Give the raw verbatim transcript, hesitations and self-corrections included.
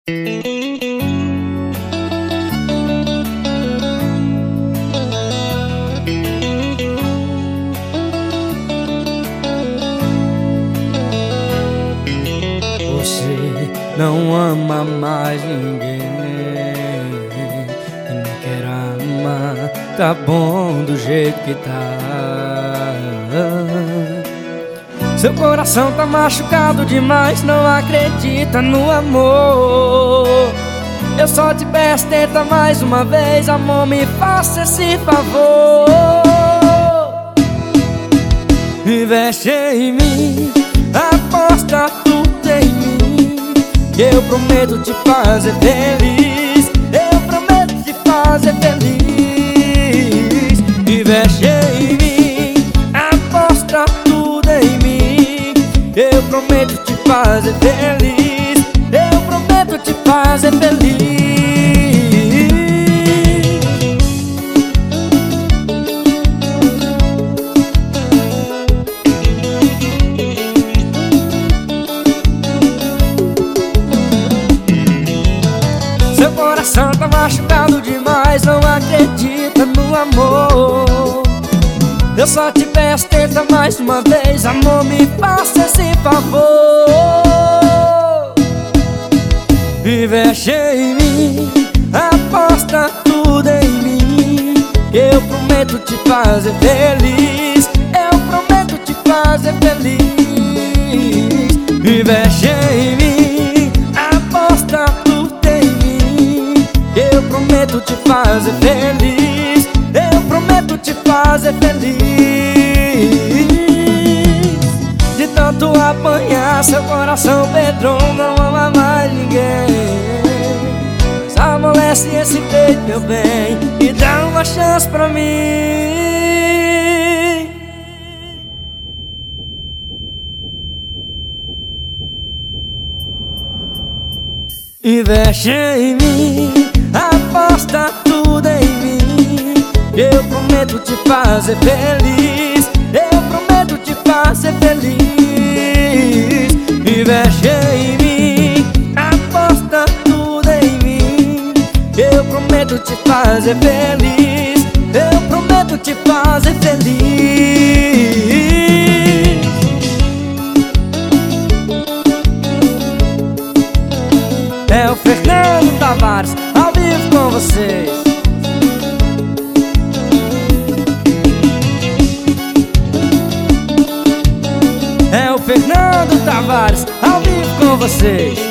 Você não ama mais ninguém e não quer amar, tá bom do jeito que tá. Seu coração tá machucado demais, não acredita no amor. Eu só te peço, tenta mais uma vez, amor, me faça esse favor. Investe em mim, aposta tudo em mim, que eu prometo te fazer feliz. Eu prometo te fazer feliz. Investe em mim, aposta tudo em mim, eu prometo te fazer feliz. Eu prometo te fazer feliz. Seu coração tá machucado demais, não acredita no amor. Eu só te peço, tenta mais uma vez, amor, me faça esse favor. Investe em mim, aposta tudo em mim, que eu prometo te fazer feliz. Eu prometo te fazer feliz. Investe em mim, aposta tudo em mim, que eu prometo te fazer feliz. Eu prometo te fazer feliz. De tanto apanhar, seu coração Pedrão não ama mais ninguém. Mas amolece esse peito, meu bem, e dá uma chance pra mim. Investe em mim, aposta tudo em mim, eu prometo te fazer feliz. Eu prometo te fazer feliz. Investe em mim, aposta tudo em mim, eu prometo te fazer feliz. Eu prometo te fazer feliz. É o Fernando Tavares, ao vivo com vocês. É o Fernando Tavares, ao vivo com vocês.